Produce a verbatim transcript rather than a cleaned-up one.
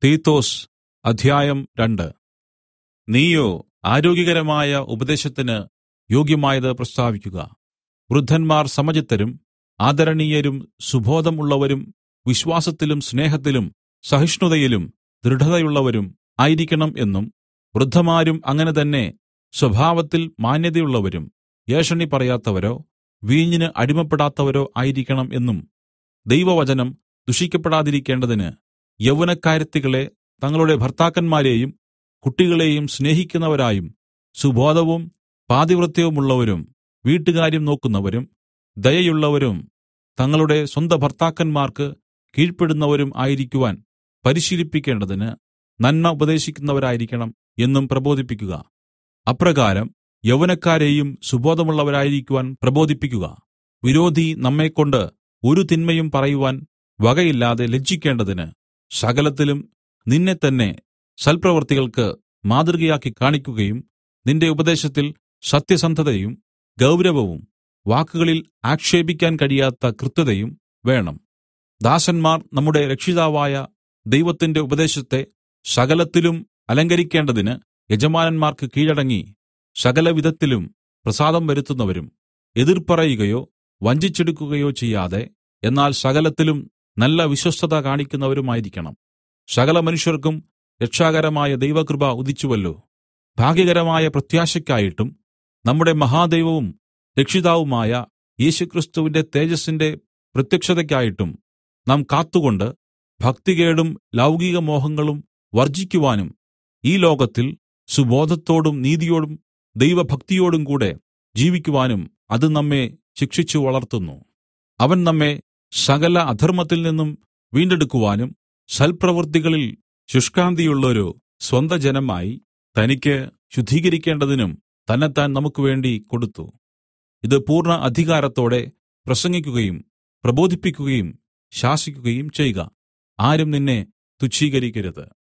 തീത്തൊസ് അധ്യായം രണ്ട്. നീയോ ആരോഗ്യകരമായ ഉപദേശത്തിന് യോഗ്യമായത് പ്രസ്താവിക്കുക. വൃദ്ധന്മാർ സമചിത്തരും ആദരണീയരും സുബോധം ഉള്ളവരും വിശ്വാസത്തിലും സ്നേഹത്തിലും സഹിഷ്ണുതയിലും ദൃഢതയുള്ളവരും ആയിരിക്കണം എന്നും, വൃദ്ധമാരും അങ്ങനെ തന്നെ സ്വഭാവത്തിൽ മാന്യതയുള്ളവരും ഏഷണി പറയാത്തവരോ വീഞ്ഞിന് അടിമപ്പെടാത്തവരോ ആയിരിക്കണം എന്നും, ദൈവവചനം ദുഷിക്കപ്പെടാതിരിക്കേണ്ടതിന് യൗവനക്കാരത്തികളെ തങ്ങളുടെ ഭർത്താക്കന്മാരെയും കുട്ടികളെയും സ്നേഹിക്കുന്നവരായും സുബോധവും പാതിവൃത്യവുമുള്ളവരും വീട്ടുകാര്യം നോക്കുന്നവരും ദയയുള്ളവരും തങ്ങളുടെ സ്വന്ത ഭർത്താക്കന്മാർക്ക് കീഴ്പ്പെടുന്നവരും ആയിരിക്കുവാൻ പരിശീലിപ്പിക്കേണ്ടതിന് നന്മ ഉപദേശിക്കുന്നവരായിരിക്കണം എന്നും പ്രബോധിപ്പിക്കുക. അപ്രകാരം യൗവനക്കാരെയും സുബോധമുള്ളവരായിരിക്കുവാൻ പ്രബോധിപ്പിക്കുക. വിരോധി നമ്മെക്കൊണ്ട് ഒരു തിന്മയും പറയുവാൻ വകയില്ലാതെ ലജ്ജിക്കേണ്ടതിന് സകലത്തിലും നിന്നെ തന്നെ സൽപ്രവൃത്തികൾക്ക് മാതൃകയാക്കി കാണിക്കുകയും നിന്റെ ഉപദേശത്തിൽ സത്യസന്ധതയും ഗൗരവവും വാക്കുകളിൽ ആക്ഷേപിക്കാൻ കഴിയാത്ത കൃത്യതയും വേണം. ദാസന്മാർ നമ്മുടെ രക്ഷിതാവായ ദൈവത്തിന്റെ ഉപദേശത്തെ സകലത്തിലും അലങ്കരിക്കേണ്ടതിന് യജമാനന്മാർക്ക് കീഴടങ്ങി സകലവിധത്തിലും പ്രസാദം വരുത്തുന്നവരും എതിർപ്പറയുകയോ വഞ്ചിച്ചെടുക്കുകയോ ചെയ്യാതെ എന്നാൽ സകലത്തിലും നല്ല വിശ്വസ്തത കാണിക്കുന്നവരുമായിരിക്കണം. സകല മനുഷ്യർക്കും രക്ഷാകരമായ ദൈവകൃപ ഉദിച്ചുവല്ലോ. ഭാഗ്യകരമായ പ്രത്യാശയ്ക്കായിട്ടും നമ്മുടെ മഹാദൈവവും രക്ഷിതാവുമായ യേശുക്രിസ്തുവിന്റെ തേജസ്സിന്റെ പ്രത്യക്ഷതയ്ക്കായിട്ടും നാം കാത്തുകൊണ്ട് ഭക്തികേടും ലൗകിക മോഹങ്ങളും വർജിക്കുവാനും ഈ ലോകത്തിൽ സുബോധത്തോടും നീതിയോടും ദൈവഭക്തിയോടും കൂടെ ജീവിക്കുവാനും അത് നമ്മെ ശിക്ഷിച്ചു വളർത്തുന്നു. അവൻ നമ്മെ സകല അധർമ്മത്തിൽ നിന്നും വീണ്ടെടുക്കുവാനും സൽപ്രവൃത്തികളിൽ ശുഷ്കാന്തിയുള്ളൊരു സ്വന്തജനമായി തനിക്ക് ശുദ്ധീകരിക്കേണ്ടതിനും തന്നെത്താൻ നമുക്ക് വേണ്ടി കൊടുത്തു. ഇത് പൂർണ്ണ അധികാരത്തോടെ പ്രസംഗിക്കുകയും പ്രബോധിപ്പിക്കുകയും ശാസിക്കുകയും ചെയ്യുക. ആരും നിന്നെ തുച്ഛീകരിക്കരുത്.